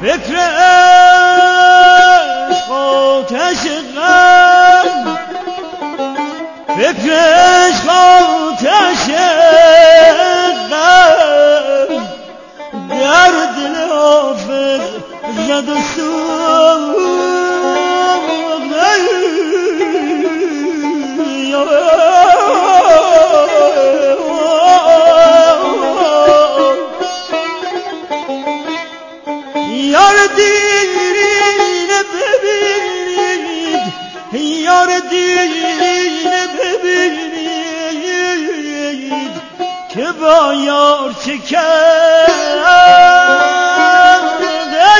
فکر عشق آتش غم، فکر عشق آتش غم در دل حافظ زد و سوخت. یار دیرینه ببینید، یار دیرینه ببینید که با یار چه کرده.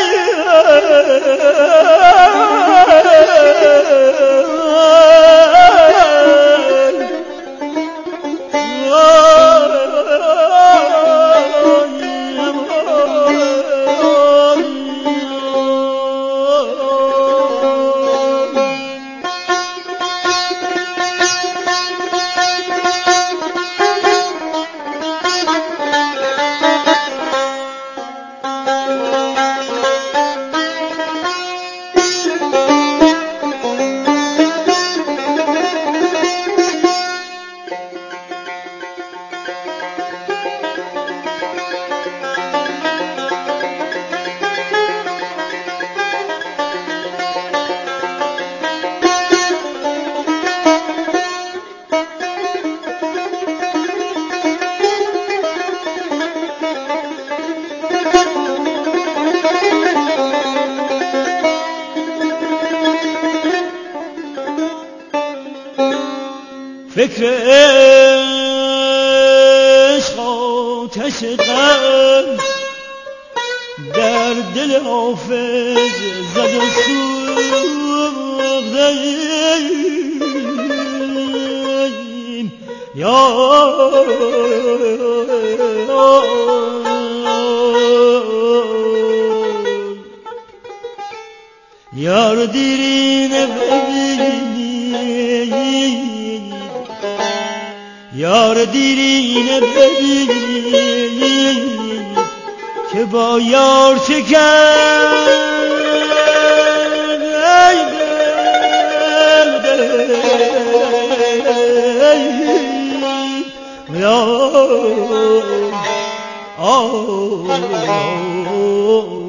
فکر عشق آتش غم در دل حافظ زد و سوختیم. یار دیرینه ببینید، یار دیرینه ببینید که با یار چه کرد. ای